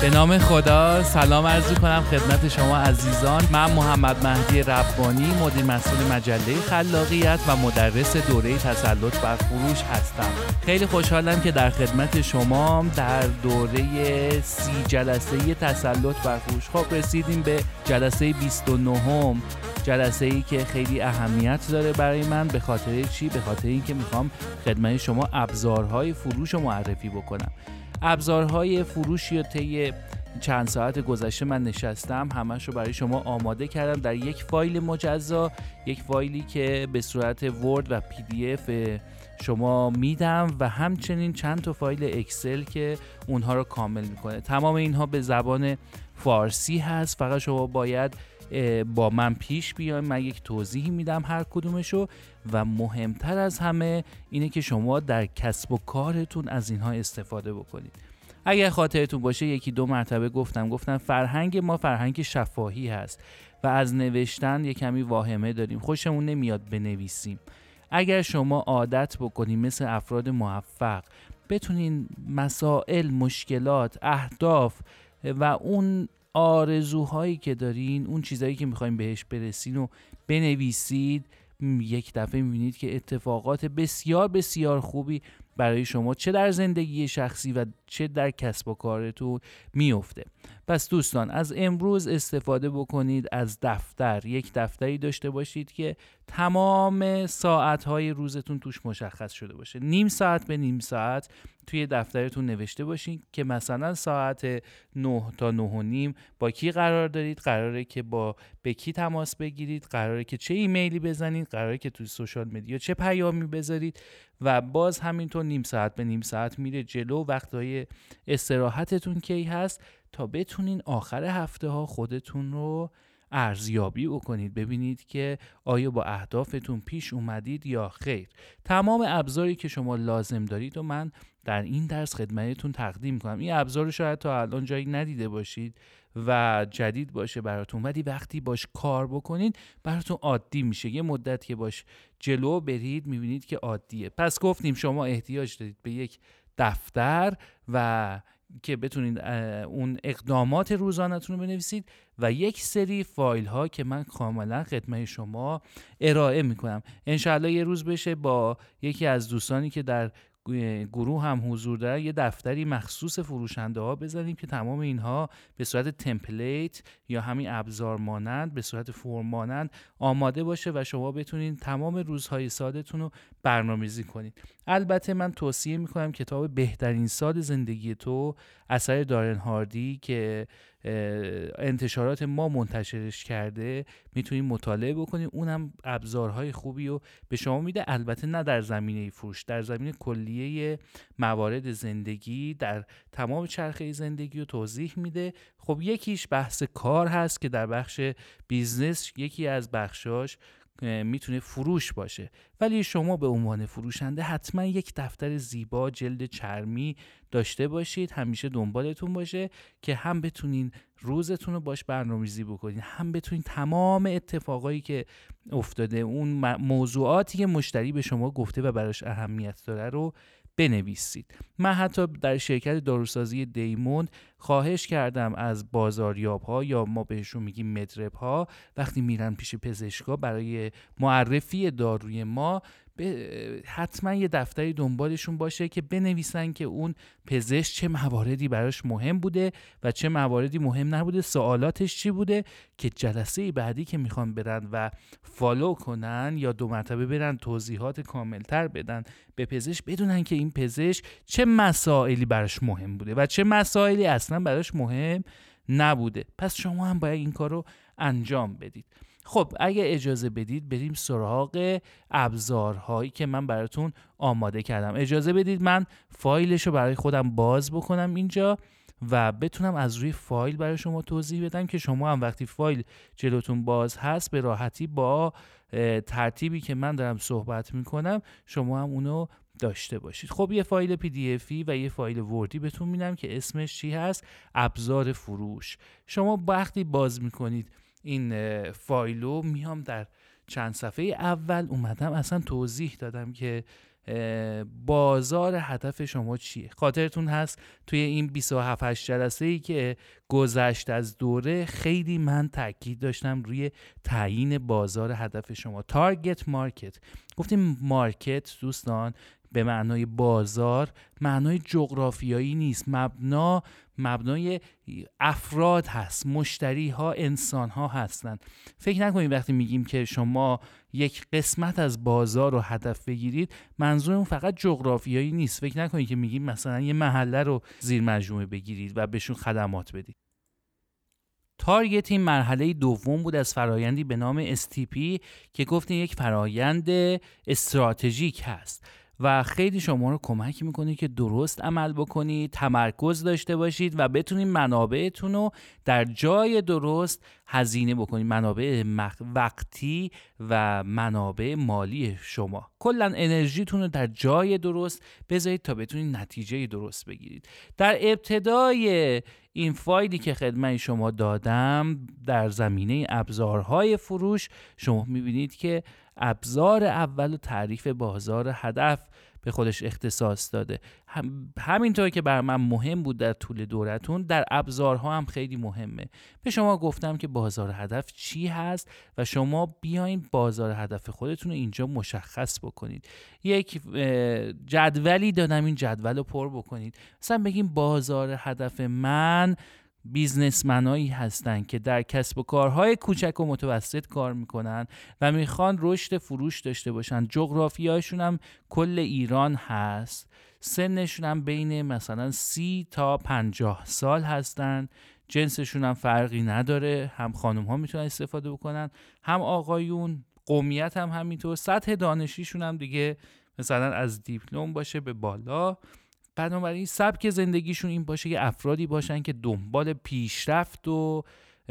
به نام خدا سلام عرض کنم خدمت شما عزیزان. من محمد مهدی ربانی، مدیر مسئول مجله خلاقیت و مدرس دوره تسلط بر فروش هستم. خیلی خوشحالم که در خدمت شما در دوره 30 جلسه‌ای تسلط بر فروش. خب رسیدیم به جلسه 29، جلسه‌ای که خیلی اهمیت داره برای من. به خاطر چی؟ به خاطر اینکه میخوام خدمت شما ابزارهای فروش رو معرفی بکنم. ابزارهای فروشی رو طی چند ساعت گذشته من نشستم همش رو برای شما آماده کردم در یک فایل مجزا، یک فایلی که به صورت ورد و پی دی اف شما میدم و همچنین چند تا فایل اکسل که اونها رو کامل میکنه. تمام اینها به زبان فارسی هست، فقط شما باید با من پیش بیاین. من یک توضیحی میدم هر کدومشو و مهمتر از همه اینه که شما در کسب و کارتون از اینها استفاده بکنید. اگر خاطرتون باشه یکی دو مرتبه گفتم فرهنگ ما فرهنگ شفاهی هست و از نوشتن یک کمی واهمه داریم، خوشمون نمیاد بنویسیم. اگر شما عادت بکنید مثل افراد موفق بتونین مسائل، مشکلات، اهداف و اون آرزوهایی که دارین، اون چیزایی که میخواین بهش برسین و بنویسید، یک دفعه میبینید که اتفاقات بسیار بسیار خوبی برای شما چه در زندگی شخصی و چه در کسب و کارتون میفته. پس دوستان از امروز استفاده بکنید از دفتر. یک دفتری داشته باشید که تمام ساعتهای روزتون توش مشخص شده باشه. نیم ساعت به نیم ساعت توی دفترتون نوشته باشین که مثلا ساعت 9 تا 9 و نیم با کی قرار دارید، قراره که به کی تماس بگیرید، قراره که چه ایمیلی بزنید، قراره که توی سوشال مدیا چه پیامی بذارید و باز همینطور نیم ساعت به نیم ساعت میره جلو. وقتهای استراحتتون کی هست تا بتونین آخر هفته ها خودتون رو ارزیابی بکنید، ببینید که آیا با اهدافتون پیش اومدید یا خیر. تمام ابزاری که شما لازم دارید و من در این درس خدمتتون تقدیم کنم. این ابزار رو شاید تا الان جایی ندیده باشید و جدید باشه براتون، ولی وقتی باش کار بکنید براتون عادی میشه. یه مدت که باش جلو برید میبینید که عادیه. پس گفتیم شما احتیاج دارید به یک دفتر و که بتونید اون اقدامات روزانه‌تون رو بنویسید و یک سری فایل ها که من کاملا خدمت شما ارائه میکنم. انشاءالله یه روز بشه با یکی از دوستانی که در گروه هم حضور داره یه دفتری مخصوص فروشنده ها بزنیم که تمام اینها به صورت تمپلیت یا همین ابزار مانند به صورت فرم مانند آماده باشه و شما بتونید تمام روزهای سالتون رو برنامه‌ریزی کنید. البته من توصیه میکنم کتاب بهترین سال زندگی تو اثر دارن هاردی که انتشارات ما منتشرش کرده میتونید مطالعه بکنید. اونم ابزارهای خوبی رو به شما میده، البته نه در زمینه فروش، در زمینه کلیه موارد زندگی، در تمام چرخه زندگی رو توضیح میده. خب یکیش بحث کار هست که در بخش بیزنس یکی از بخشاش میتونه فروش باشه، ولی شما به عنوان فروشنده حتما یک دفتر زیبا جلد چرمی داشته باشید، همیشه دنبالتون باشه که هم بتونین روزتون رو باش برنامه‌ریزی بکنین، هم بتونین تمام اتفاقایی که افتاده، اون موضوعاتی که مشتری به شما گفته و براش اهمیت داره رو بنویسید. من حتی در شرکت داروسازی دیموند خواهش کردم از بازاریاب ها یا ما بهشون میگیم مدرب ها وقتی میرن پیش پزشکا برای معرفی داروی ما حتما یه دفتری دنبالشون باشه که بنویسن که اون پزشک چه مواردی براش مهم بوده و چه مواردی مهم نبوده، سوالاتش چی بوده، که جلسه بعدی که میخوان برن و فالو کنن یا 2 مرتبه برن توضیحات کاملتر بدن به پزشک، بدونن که این پزشک چه مسائلی براش مهم بوده و چه مسائلی اصلا براش مهم نبوده. پس شما هم باید این کار رو انجام بدید. خب اگه اجازه بدید بریم سراغ ابزارهایی که من براتون آماده کردم. اجازه بدید من فایلش رو برای خودم باز بکنم اینجا و بتونم از روی فایل برای شما توضیح بدم که شما هم وقتی فایل جلوتون باز هست به راحتی با ترتیبی که من دارم صحبت میکنم شما هم اونو داشته باشید. خب یه فایل پی دی افی و یه فایل وردی بهتون میدم که اسمش چی هست؟ ابزار فروش. شما وقتی باز میکنید این فایلو، میام در چند صفحه اول اومدم اصلا توضیح دادم که بازار هدف شما چیه. خاطرتون هست توی این 27 جلسه‌ای که گذشت از دوره خیلی من تاکید داشتم روی تعیین بازار هدف شما، تارگت مارکت. گفتیم مارکت دوستان به معنای بازار معنای جغرافیایی نیست، مبنای افراد هست، مشتری ها، انسان ها هستن. فکر نکنید وقتی میگیم که شما یک قسمت از بازار رو هدف بگیرید منظورمون فقط جغرافیایی نیست. فکر نکنید که میگیم مثلا یه محله رو زیر مجموعه بگیرید و بهشون خدمات بدید. تارگتینگ مرحله دوم بود از فرایندی به نام STP که گفتیم یک فرایند استراتژیک هست و خیلی شما رو کمک میکنه که درست عمل بکنید، تمرکز داشته باشید و بتونید منابعتون رو در جای درست هزینه بکنید، منابع وقتی و منابع مالی شما. کلا انرژیتون رو در جای درست بذارید تا بتونید نتیجه درست بگیرید. در ابتدای این فایلی که خدمت شما دادم در زمینه ابزارهای فروش شما میبینید که ابزار اول و تعریف بازار هدف به خودش اختصاص داده. همینطور که بر من مهم بود در طول دورتون، در ابزارها هم خیلی مهمه. به شما گفتم که بازار هدف چی هست و شما بیاین بازار هدف خودتون رو اینجا مشخص بکنید. یک جدولی دادم، این جدول رو پر بکنید. مثلا بگیم بازار هدف من بیزنسمنایی هستن که در کسب و کارهای کوچک و متوسط کار میکنن و میخوان رشد فروش داشته باشن. جغرافیاشون هم کل ایران هست. سنشون هم بین مثلا 30 تا 50 سال هستن. جنسشون هم فرقی نداره، هم خانم ها میتونن استفاده بکنن هم آقایون. قومیت هم همینطور. سطح دانشیشون هم دیگه مثلا از دیپلم باشه به بالا. بنابراین سبک زندگیشون این باشه که افرادی باشن که دنبال پیشرفت و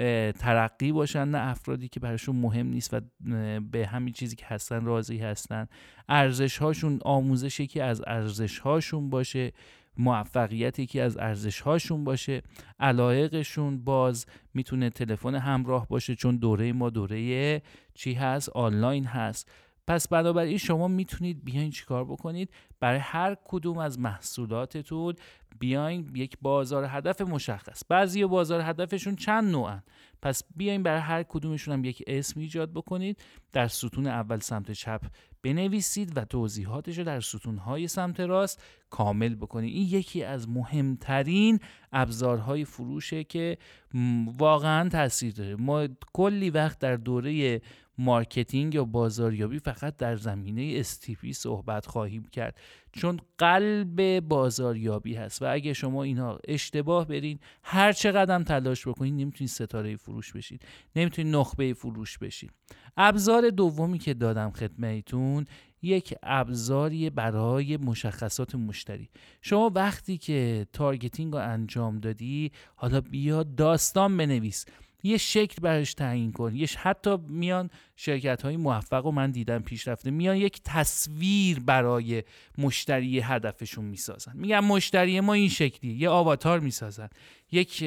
ترقی باشن، نه افرادی که براشون مهم نیست و به همین چیزی که هستن راضی هستن. ارزش‌هاشون، آموزش یکی از ارزش‌هاشون باشه، موفقیت یکی از ارزش‌هاشون باشه. علایقشون باز میتونه تلفن همراه باشه چون دوره ما دوره چی هست؟ آنلاین هست. پس بنابراین شما میتونید بیاین چیکار بکنید؟ برای هر کدوم از محصولاتتون بیاین یک بازار هدف مشخص. بعضی بازار هدفشون چند نوعن، پس بیاین برای هر کدومشون هم یک اسم ایجاد بکنید. در ستون اول سمت چپ بنویسید و توضیحاتش رو در ستونهای سمت راست کامل بکنید. این یکی از مهمترین ابزارهای فروشه که واقعا تاثیر داره. ما کلی وقت در دوره مارکتینگ یا بازاریابی فقط در زمینه STP صحبت خواهیم کرد چون قلب بازاریابی هست و اگه شما اینا اشتباه برین هر چقدر هم تلاش بکنید نمیتونید ستاره فروش بشید، نمیتونید نخبه فروش بشید. ابزار دومی که دادم خدمتتون یک ابزاری برای مشخصات مشتری. شما وقتی که تارگتینگ رو انجام دادی حالا بیا داستان بنویس، یه شکل برش تعیین کن. حتی میان شرکت‌های موفق و من دیدم پیشرفته میان یک تصویر برای مشتری هدفشون میسازن. میگن مشتری ما این شکلیه، یه آواتار میسازن، یک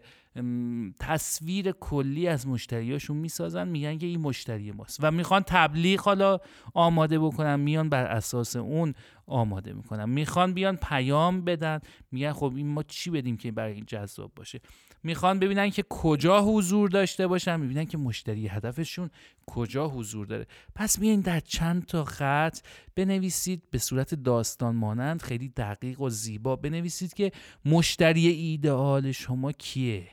تصویر کلی از مشتریاشون میسازن، میگن که این مشتری ماست و میخوان تبلیغ حالا آماده بکنن، میان بر اساس اون آماده میکنن. میخوان بیان پیام بدن، میگن خب این ما چی بدیم که برای این جذاب باشه. میخوان ببینن که کجا حضور داشته باشن، میبینن که مشتری هدفشون کجا حضور داره. پس بیاین در چند تا خط بنویسید به صورت داستان مانند، خیلی دقیق و زیبا بنویسید که مشتری ایدئال شما کیه،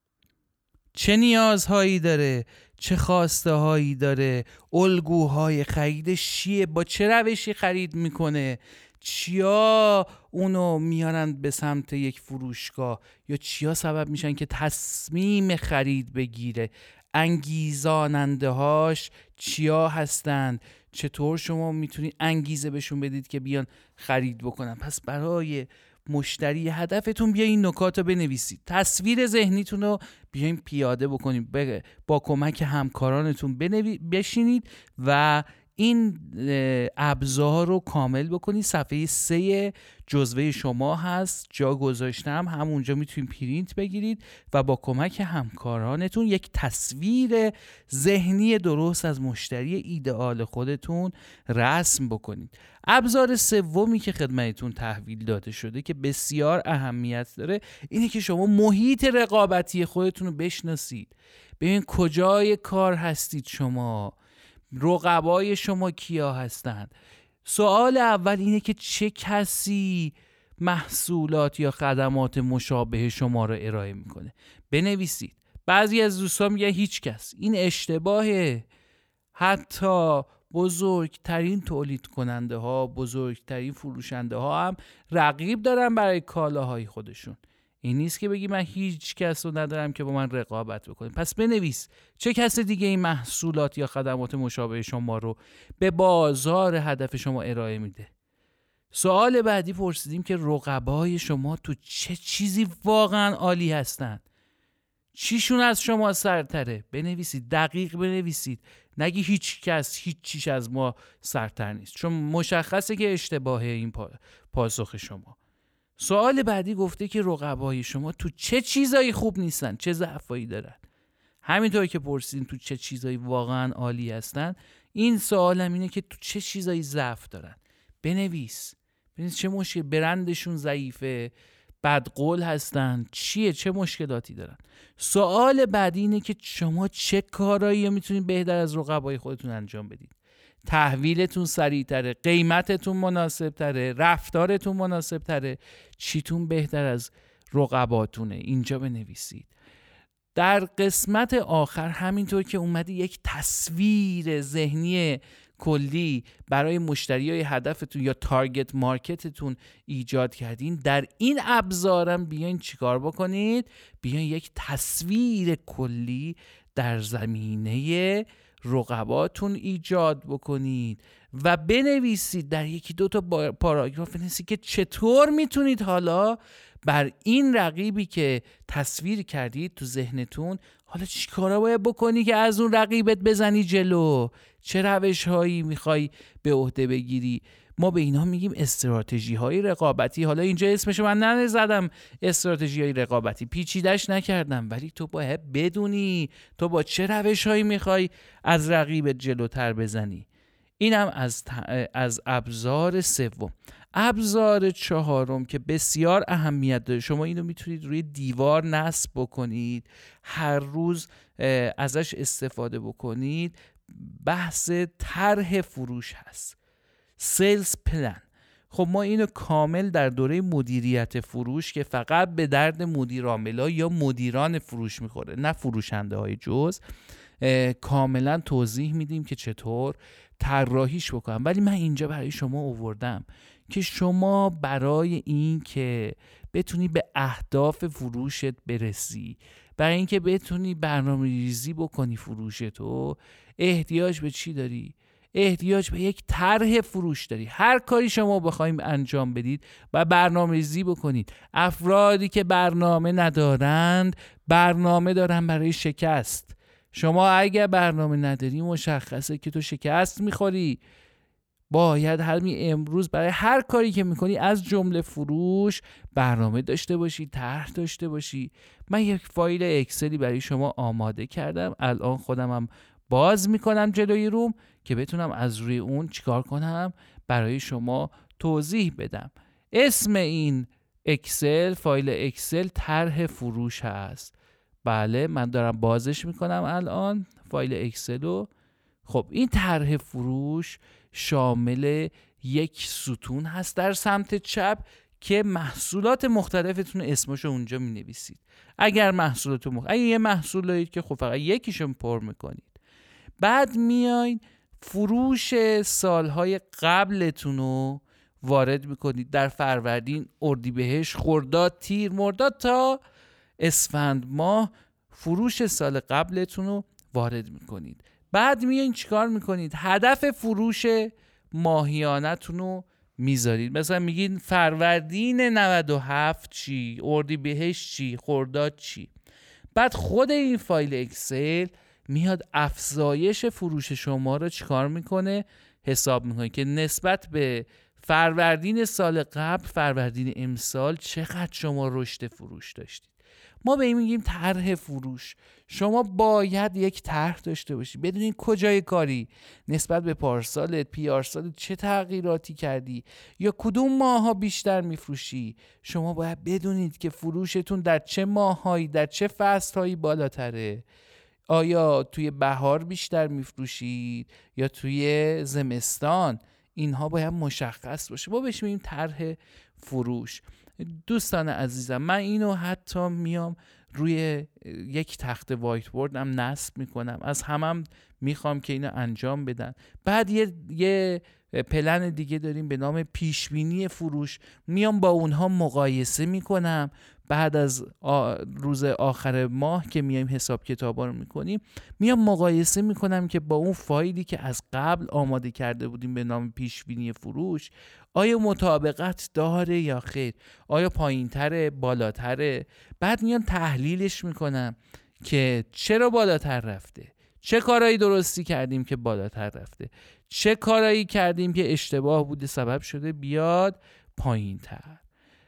چه نیازهایی داره، چه خواسته هایی داره، الگوهای خریدش چیه، با چه روشی خرید میکنه، چیا اونو میارن به سمت یک فروشگاه یا چیا سبب میشن که تصمیم خرید بگیره، انگیزاننده هاش چیا هستن، چطور شما میتونید انگیزه بهشون بدید که بیان خرید بکنن. پس برای مشتری هدفتون بیاین این نکات رو بنویسید، تصویر ذهنیتون رو بیاین پیاده بکنید، با کمک همکارانتون بشینید و این ابزار رو کامل بکنید. صفحه 3 جزوه شما هست، جا گذاشتم، همونجا میتونید پرینت بگیرید و با کمک همکارانتون یک تصویر ذهنی درست از مشتری ایدئال خودتون رسم بکنید. ابزار سومی که خدمتتون تحویل داده شده که بسیار اهمیت داره اینه که شما محیط رقابتی خودتون رو بشناسید. ببین کجای کار هستید شما، رقبای شما کیا هستند. سوال اول اینه که چه کسی محصولات یا خدمات مشابه شما رو ارائه میکنه. بنویسید. بعضی از دوستان میگن هیچ کس. این اشتباهه. حتی بزرگترین تولید کننده ها، بزرگترین فروشنده ها هم رقیب دارن برای کالاهای خودشون. این نیست که بگی من هیچ کس رو ندارم که با من رقابت بکنه. پس بنویس چه کس دیگه این محصولات یا خدمات مشابه شما رو به بازار هدف شما ارائه میده. سوال بعدی پرسیدیم که رقبای شما تو چه چیزی واقعا عالی هستن، چیشون از شما سرتره. بنویسید، دقیق بنویسید، نگی هیچ کس هیچ چیش از ما سرتر نیست، چون مشخصه که اشتباهه این پاسخ شما. سوال بعدی گفته که رقبای شما تو چه چیزایی خوب نیستن، چه ضعفایی دارن. همینطور که پرسیدین تو چه چیزایی واقعا عالی هستن، این سوالم اینه که تو چه چیزایی ضعف دارن. بنویس چه مشکل، برندشون ضعیفه، بدقول هستن، چه مشکلاتی دارن. سوال بعدی اینه که شما چه کارایی میتونید بهتر از رقبای خودتون انجام بدید. تحویلتون سریع‌تره، قیمتتون مناسب‌تره، رفتارتون مناسب‌تره، چیتون بهتر از رقباتونه. اینجا بنویسید. در قسمت آخر همینطور که اومدی یک تصویر ذهنی کلی برای مشتریای هدفتون یا تارگت مارکتتون ایجاد کردین، در این ابزارم بیاین چیکار بکنید؟ بیاین یک تصویر کلی در زمینه رقباتون ایجاد بکنید و بنویسید. در یکی دو تا پاراگراف بنویسید که چطور میتونید حالا بر این رقیبی که تصویر کردید تو ذهنتون، حالا چی کارا باید بکنی که از اون رقیبت بزنی جلو، چه روش هایی میخوای به عهده بگیری. ما به اینا میگیم استراتژی های رقابتی. حالا اینجا اسمشو من نزدم استراتژی های رقابتی، پیچیدش نکردم، ولی تو باید بدونی تو با چه روش هایی میخوای از رقیبت جلوتر بزنی. اینم از ابزار سوم. ابزار چهارم که بسیار اهمیت داره، شما اینو میتونید روی دیوار نصب بکنید، هر روز ازش استفاده بکنید، بحث طرح فروش هست. سیلز پلن. خب ما اینو کامل در دوره مدیریت فروش که فقط به درد مدیرعاملا یا مدیران فروش میخوره، نه فروشنده های جز، کاملا توضیح میدیم که چطور طراحیش بکنم. ولی من اینجا برای شما آوردم که شما برای این که بتونی به اهداف فروشت برسی، برای این که بتونی برنامه‌ریزی بکنی فروشتو، احتیاج به چی داری؟ احتیاج به یک طرح فروش داری. هر کاری شما بخوایم انجام بدید و برنامه‌ریزی بکنید. افرادی که برنامه ندارند، برنامه دارن برای شکست. شما اگه برنامه نداری مشخصه که تو شکست میخوری. باید همین امروز برای هر کاری که میکنی از جمله فروش برنامه داشته باشی، طرح داشته باشی. من یک فایل اکسلی برای شما آماده کردم، الان خودمم باز میکنم جلوی روم که بتونم از روی اون چیکار کنم برای شما توضیح بدم. اسم این اکسل، فایل اکسل طرح فروش هست. بله من دارم بازش میکنم الان فایل اکسلو. خب این طرح فروش شامل یک ستون هست در سمت چپ که محصولات مختلفتون اسمشو اونجا می نویسید. اگر اگه یه محصول دارید که خب فقط یکیشو پر میکنید. بعد میاین فروش سالهای قبلتون رو وارد میکنید. در فروردین، اردیبهشت، خرداد، تیر، مرداد تا اسفند ماه فروش سال قبلتون رو وارد میکنید. بعد میاین چیکار میکنید؟ هدف فروش ماهیانتون رو میذارید. مثلا میگید فروردین 97 چی، اردیبهشت چی، خرداد چی. بعد خود این فایل اکسل میاد افزایش فروش شما رو چیکار میکنه؟ حساب میکنه که نسبت به فروردین سال قبل، فروردین امسال چقدر شما رشد فروش داشتید. ما به این میگیم طرح فروش. شما باید یک طرح داشته باشی، بدونید کجای کاری نسبت به پارسالت، پیارسالت چه تغییراتی کردی یا کدوم ماها بیشتر میفروشی. شما باید بدونید که فروشتون در چه ماهایی، در چه فصلهایی بالاتره. آیا توی بهار بیشتر میفروشید یا توی زمستان؟ اینها باید مشخص باشه. ما بهش میگیم طرح فروش. دوستان عزیزم، من اینو حتی میام روی یک تخت وایت بوردم نصب میکنم، از همم میخوام که اینو انجام بدن. بعد یه پلن دیگه داریم به نام پیشبینی فروش، میام با اونها مقایسه میکنم. بعد از روز آخر ماه که میایم حساب کتابا رو میکنیم، میام مقایسه میکنم که با اون فایلی که از قبل آماده کرده بودیم به نام پیشبینی فروش آیا مطابقت داره یا خیر، آیا پایین‌تره، بالاتره. بعد میام تحلیلش میکنم که چرا بالاتر رفته، چه کارهایی درستی کردیم که بالاتر رفته، چه کارهایی کردیم که اشتباه بوده سبب شده بیاد پایین‌تر.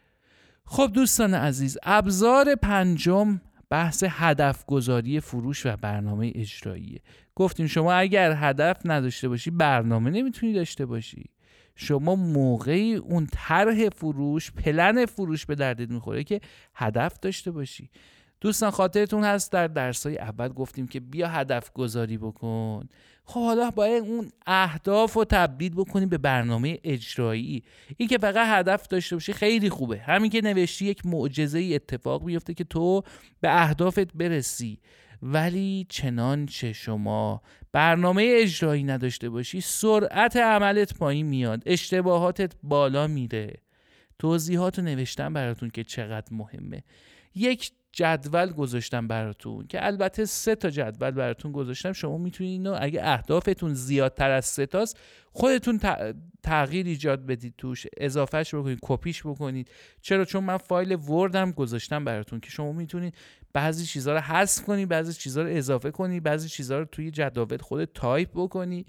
خب دوستان عزیز، ابزار پنجم بحث هدف گذاری فروش و برنامه اجراییه. گفتیم شما اگر هدف نداشته باشی برنامه نمیتونی داشته باشی. شما موقعی اون طرح فروش، پلن فروش به دردت میخوره که هدف داشته باشی. دوستان خاطرتون هست در درسای اول گفتیم که بیا هدف گذاری بکن. خب حالا باید اون اهداف رو تبدیل بکنی به برنامه اجرایی. این که فقط هدف داشته باشی خیلی خوبه، همین که نوشتی یک معجزه‌ای اتفاق میفته که تو به اهدافت برسی، ولی چنانچه شما برنامه اجرایی نداشته باشی سرعت عملت پایین میاد، اشتباهاتت بالا میره. توضیحاتو نوشتم براتون که چقدر مهمه. یک جدول گذاشتم براتون که البته 3 تا جدول براتون گذاشتم. شما میتونید اینو اگه اهدافتون زیادتر از 3 تاست خودتون تغییر ایجاد بدید توش، اضافهش بکنید، کپیش بکنید. چرا؟ چون من فایل وردم گذاشتم براتون که شما میتونید بعضی چیزا رو حذف کنی، بعضی چیزا رو اضافه کنی، بعضی چیزا رو توی جدول خودت تایپ بکنی.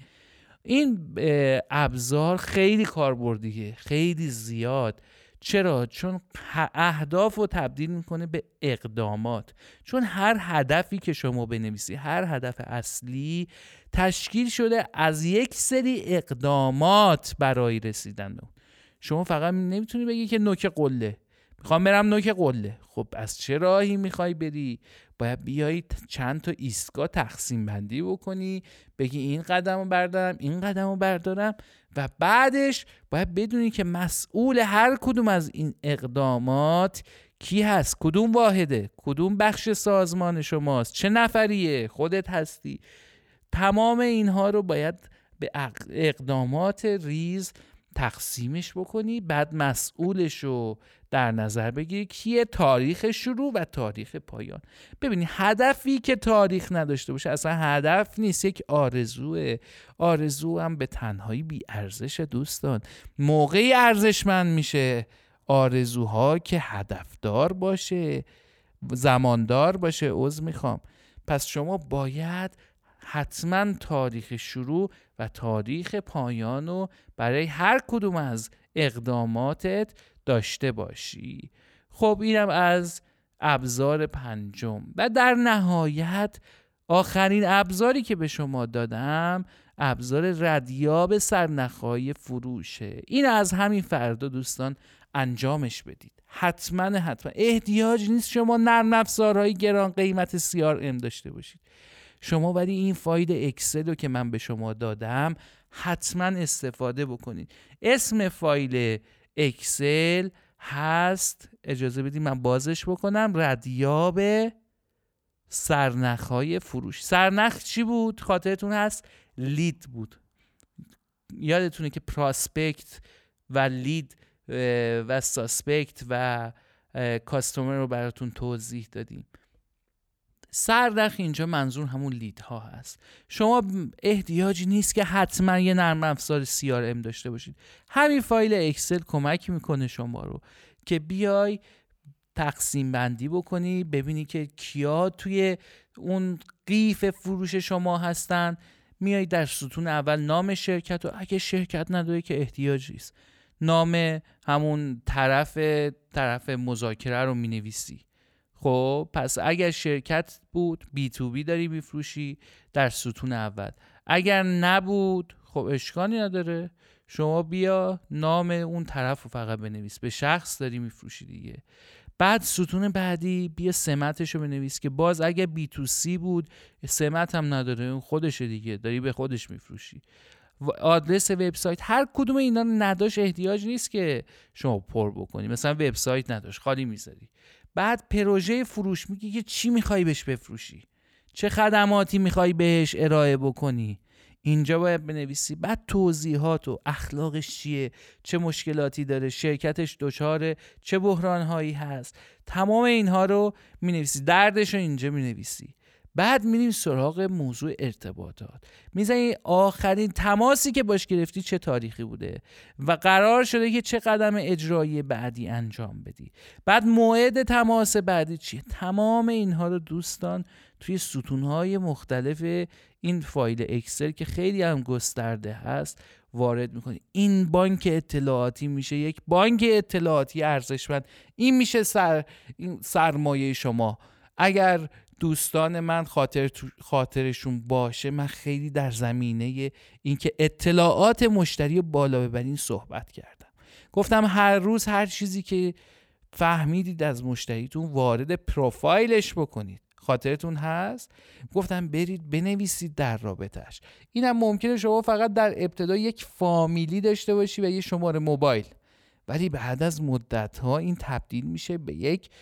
این ابزار خیلی کاربردیه، خیلی زیاد. چرا؟ چون اهداف رو تبدیل میکنه به اقدامات. چون هر هدفی که شما بنویسی، هر هدف اصلی تشکیل شده از یک سری اقدامات برای رسیدن به اون. شما فقط نمیتونی بگی که نوک قله، میخوام برم نوک قله. خب از چه راهی میخوای بری؟ باید بیایی چند تا ایستگاه تقسیم بندی بکنی، بگی این قدم رو بردارم، این قدم رو بردارم، و بعدش باید بدونی که مسئول هر کدوم از این اقدامات کی هست، کدوم واحده، کدوم بخش سازمان شماست، چه نفریه، خودت هستی. تمام اینها رو باید به اقدامات ریز تقسیمش بکنی، بعد مسئولش رو در نظر بگیری کیه، تاریخ شروع و تاریخ پایان. ببینی هدفی که تاریخ نداشته باشه اصلا هدف نیست، یک آرزوه. آرزو هم به تنهایی بی ارزش دوستان. موقعی ارزشمند میشه آرزوها که هدفدار باشه، زماندار باشه. عذر میخوام. پس شما باید حتما تاریخ شروع و تاریخ پایان رو برای هر کدوم از اقداماتت داشته باشی. خب اینم از ابزار پنجم. و در نهایت آخرین ابزاری که به شما دادم ابزار ردیاب سرنخهای فروشه. این از همین فردا دوستان انجامش بدید. حتما احتیاج نیست شما نرم افزارهای گران قیمت CRM داشته باشید. شما ولی این فایل اکسل رو که من به شما دادم حتما استفاده بکنید. اسم فایل اکسل هست، اجازه بدید من بازش بکنم، ردیاب سرنخهای فروش. سرنخ چی بود؟ خاطرتون هست؟ لید بود. یادتونه که پراسپکت و لید و ساسپکت و کاستومر رو براتون توضیح دادیم. سرنخ اینجا منظور همون لیدها هست. شما احتیاجی نیست که حتما یه نرم افزار CRM داشته باشید. همین فایل اکسل کمک میکنه شما رو که بیای تقسیم بندی بکنی، ببینی که کیا توی اون قیف فروش شما هستن، میای در ستون اول نام شرکت و اگه شرکت نداره که احتیاج نیست، نام همون طرف مذاکره رو مینویسی. خب پس اگر شرکت بود B2B داری میفروشی در ستون اول، اگر نبود خب اشکالی نداره، شما بیا نام اون طرف رو فقط بنویس، به شخص داری میفروشی دیگه. بعد ستون بعدی بیا سمتش رو بنویس که باز اگه B2C بود سمت هم نداره، اون خودشه دیگه، داری به خودش میفروشی. آدرس وبسایت، هر کدوم اینا نداشت احتیاج نیست که شما پر بکنی، مثلا وبسایت نداشت خالی میذاری. بعد پروژه فروش، میگی که چی میخوای بهش بفروشی، چه خدماتی میخوای بهش ارائه بکنی، اینجا باید بنویسی. بعد توضیحات و اخلاقش چیه، چه مشکلاتی داره، شرکتش دچار چه بحرانهایی هست، تمام اینها رو مینویسی، دردش رو اینجا مینویسی. بعد میریم سراغ موضوع ارتباطات، میزنی آخرین تماسی که باش گرفتی چه تاریخی بوده و قرار شده که چه قدم اجرایی بعدی انجام بدی، بعد موعد تماس بعدی چیه. تمام اینها رو دوستان توی ستونهای مختلف این فایل اکسل که خیلی هم گسترده هست وارد میکنی. این بانک اطلاعاتی میشه یک بانک اطلاعاتی ارزشمند. این میشه سرمایه شما. اگر دوستان من خاطرشون باشه، من خیلی در زمینه اینکه اطلاعات مشتری بالا ببرین صحبت کردم. گفتم هر روز هر چیزی که فهمیدید از مشتریتون وارد پروفایلش بکنید. خاطرتون هست؟ گفتم برید بنویسید در رابطش. اینم ممکنه شما فقط در ابتدا یک فامیلی داشته باشی و یه شماره موبایل، ولی بعد از مدت‌ها این تبدیل میشه به یک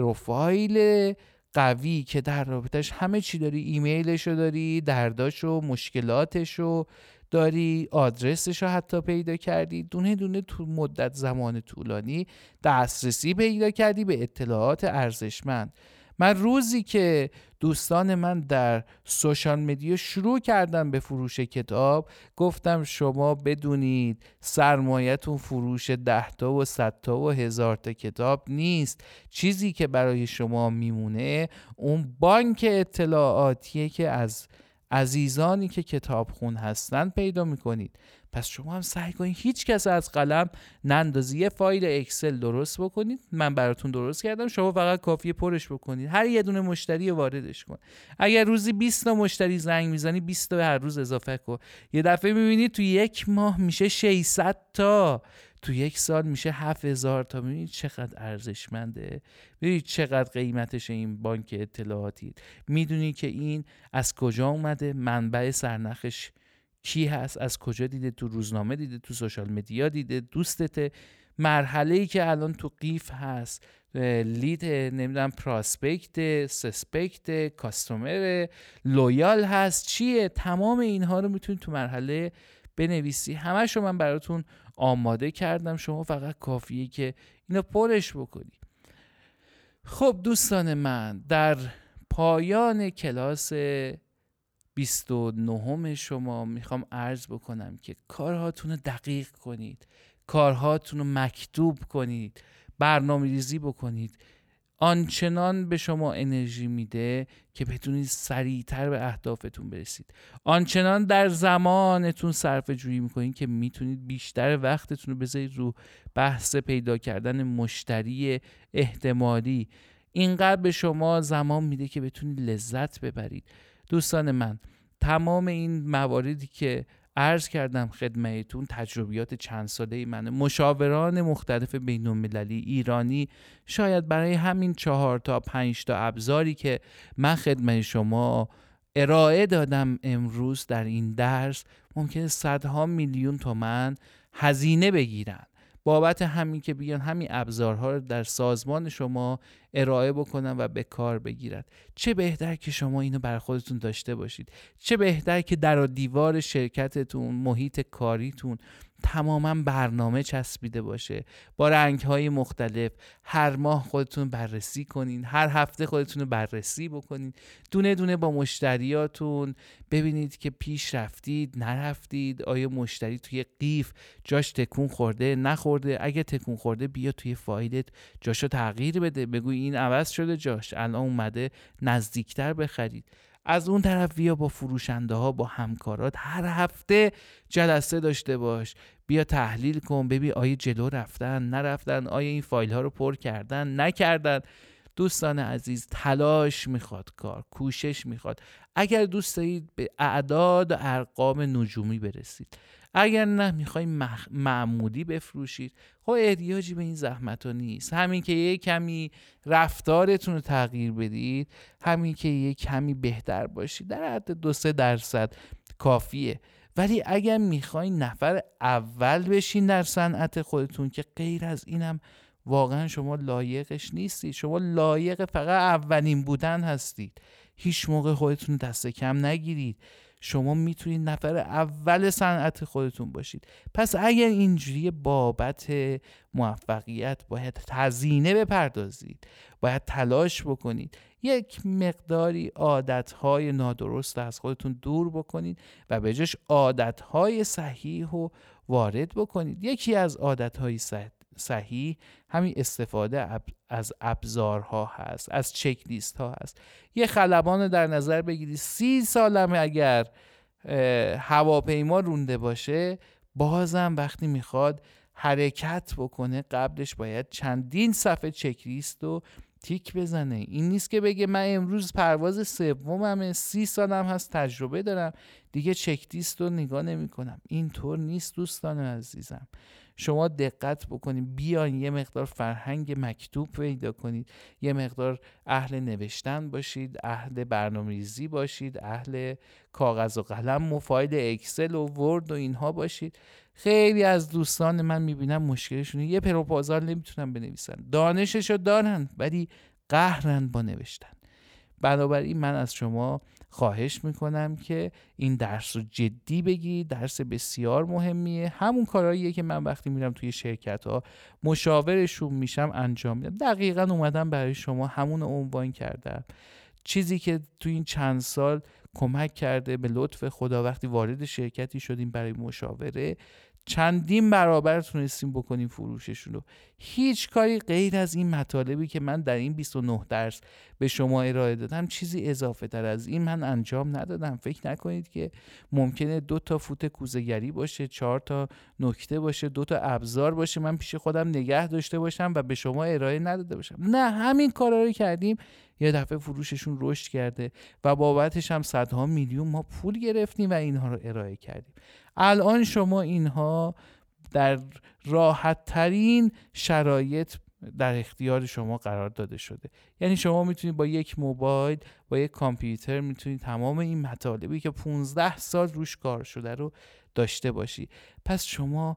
پروفایل قوی که در رابطش همه چی داری، ایمیلشو داری، درداشو، مشکلاتشو داری، آدرسشو حتی پیدا کردی، دونه دونه تو مدت زمان طولانی دسترسی پیدا کردی به اطلاعات ارزشمند. من روزی که دوستان من در سوشال مدیا شروع کردن به فروش کتاب، گفتم شما بدونید سرمایه‌تون فروش 10 تا و 100 تا و 1000 تا کتاب نیست. چیزی که برای شما میمونه اون بانک اطلاعاتیه که از عزیزانی که کتابخون هستن پیدا میکنید. پس شما هم سعی کنید هیچ کس از قلم نندازی، یه فایل اکسل درست بکنید. من براتون درست کردم، شما فقط کافیه پرش بکنید، هر یه دونه مشتری واردش کن. اگر روزی 20 تا مشتری زنگ میزنی 20 تا هر روز اضافه کن، یه دفعه میبینید تو یک ماه میشه 600 تا، تو یک سال میشه 7000 تا. ببینید چقدر ارزشمنده، ببینید چقدر قیمتش این بانک اطلاعاتی. میدونی که این از کجا اومده، منبع سرنخش کی هست، از کجا دیده، تو روزنامه دیده، تو سوشال مدیا دیده، دوستته، مرحله‌ای که الان تو قیف هست، لید، نمیدونم پراسپکت، سسپکت، کاستومر، لویال هست، چیه، تمام اینها رو میتونید تو مرحله بنویسی. همش رو من براتون آماده کردم، شما فقط کافیه که اینو پرش بکنی. خب دوستان من، در پایان کلاس 29 شما میخوام عرض بکنم که کارهاتون رو دقیق کنید، کارهاتون رو مکتوب کنید، برنامه‌ریزی بکنید. آنچنان به شما انرژی میده که بتونید سریعتر به اهدافتون برسید. آنچنان در زمانتون صرفه جویی میکنید که میتونید بیشتر وقتتون رو بذارید رو بحث پیدا کردن مشتری احتمالی. اینقدر به شما زمان میده که بتونید لذت ببرید. دوستان من، تمام این مواردی که عرض کردم خدمتتون تجربیات چند ساله منه. مشاوران مختلف بین‌المللی ایرانی شاید برای همین 4 تا 5 تا ابزاری که من خدمت شما ارائه دادم امروز در این درس ممکنه صدها میلیون تومان هزینه بگیرن بابت همین که بیان همین ابزارها رو در سازمان شما ارائه بکنن و به کار بگیرن. چه بهتر که شما اینو برای خودتون داشته باشید، چه بهتر که در و دیوار شرکتتون، محیط کاریتون تماما برنامه چسبیده باشه با رنگ‌های مختلف. هر ماه خودتون بررسی کنین، هر هفته خودتون رو بررسی بکنین، دونه دونه با مشتریاتون ببینید که پیش رفتید نرفتید، آیا مشتری توی قیف جاش تکون خورده نخورده. اگه تکون خورده بیا توی فایلت جاشو تغییر بده، بگو این عوض شده جاش، الان اومده نزدیکتر بخرید. از اون طرف بیا با فروشنده ها، با همکارات هر هفته جلسه داشته باش، بیا تحلیل کن، ببین آیا جلو رفتن نرفتن، آیا این فایل ها رو پر کردن نکردن. دوستان عزیز، تلاش میخواد کار، کوشش میخواد. اگر دوست دارید به اعداد و ارقام نجومی برسید، اگر نه میخواید معمولی بفروشید، خب احتیاجی به این زحمت ها نیست. همین که یک کمی رفتارتون رو تغییر بدید، همین که یک کمی بهتر باشید، در حد 2-3% کافیه. ولی اگر میخواید نفر اول بشین در صنعت خودتون، که غیر از اینم واقعا شما لایقش نیستید. شما لایق فقط اولین بودن هستید. هیچ موقع خودتون دست کم نگیرید. شما میتونید نفر اول صنعت خودتون باشید. پس اگر اینجوری بابت موفقیت باید هزینه بپردازید، باید تلاش بکنید، یک مقداری عادتهای نادرست از خودتون دور بکنید و به جاش عادتهای صحیح رو وارد بکنید. یکی از عادتهای صحیح همین استفاده از ابزارها هست، از چک لیست ها هست. یه خلبان رو در نظر بگیرید، 30 سالمه اگر هواپیما رونده باشه، بازم وقتی میخواد حرکت بکنه قبلش باید چندین صفحه چک لیست رو تیک بزنه. این نیست که بگه من امروز پرواز سوممه، 30 سالم هست، تجربه دارم، دیگه چک لیست رو نگاه نمی کنم. اینطور نیست دوستان عزیزم. شما دقت بکنید، بیاین یه مقدار فرهنگ مکتوب پیدا کنید، یه مقدار اهل نوشتن باشید، اهل برنامه‌ریزی باشید، اهل کاغذ و قلم و فایل اکسل و ورد و اینها باشید. خیلی از دوستان من میبینم مشکلشونه یه پروپوزال نمیتونن بنویسن، دانششو دارن ولی قهرن با نوشتن. بنابراین من از شما خواهش میکنم که این درس رو جدی بگیرید. درس بسیار مهمیه. همون کارهاییه که من وقتی میرم توی شرکت ها مشاورشون میشم انجام میدم. دقیقاً اومدم برای شما همون عنوان کردم. چیزی که توی این چند سال کمک کرده به لطف خدا، وقتی وارد شرکتی شدیم برای مشاوره، چندین برابر تونستیم بکنیم فروششون رو. هیچ کاری غیر از این مطالبی که من در این 29 درس به شما ارائه دادم، چیزی اضافه تر از این من انجام ندادم. فکر نکنید که ممکنه 2 تا فوت کوزه‌گری باشه، 4 تا نکته باشه، 2 تا ابزار باشه، من پیش خودم نگه داشته باشم و به شما ارائه نداده باشم. نه، همین کارا رو کردیم، یه دفعه فروششون رشد کرده و بابتش هم صدها میلیون ما پول گرفتیم و اینها رو ارائه کردیم. الان شما اینها در راحت ترین شرایط در اختیار شما قرار داده شده. یعنی شما میتونید با یک موبایل، با یک کامپیوتر میتونید تمام این مطالبی که 15 سال روش کار شده رو داشته باشی. پس شما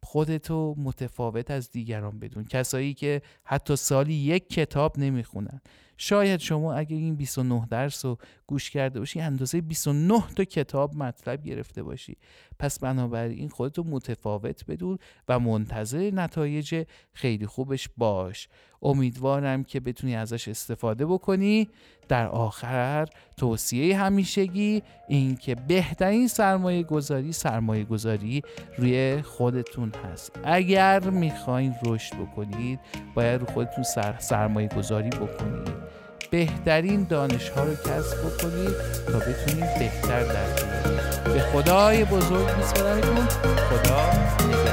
خودتو متفاوت از دیگران بدون. کسایی که حتی سالی 1 کتاب نمیخونن، شاید شما اگه این 29 درس رو گوش کرده باشی اندازه 29 تا کتاب مطلب گرفته باشی. پس بنابراین خودتو متفاوت بدون و منتظر نتایج خیلی خوبش باش. امیدوارم که بتونی ازش استفاده بکنی. در آخر توصیه همیشگی این که بهترین سرمایه گذاری روی خودتون هست. اگر میخواین رشد بکنید باید رو خودتون سرمایه گذاری بکنید. بهترین دانش ها رو کسب بکنید تا بتونید بهتر در بیایید. به خدای بزرگ میسپارمتون. خدا نگهدار.